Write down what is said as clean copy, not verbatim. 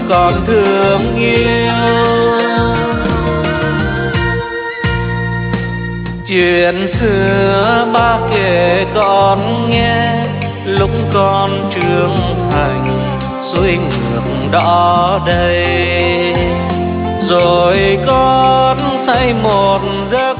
còn thương yêu. Chuyện xưa ba kể con nghe, lúc con trưởng thành xuôi ngược đó đây. Rồi con xây một giấc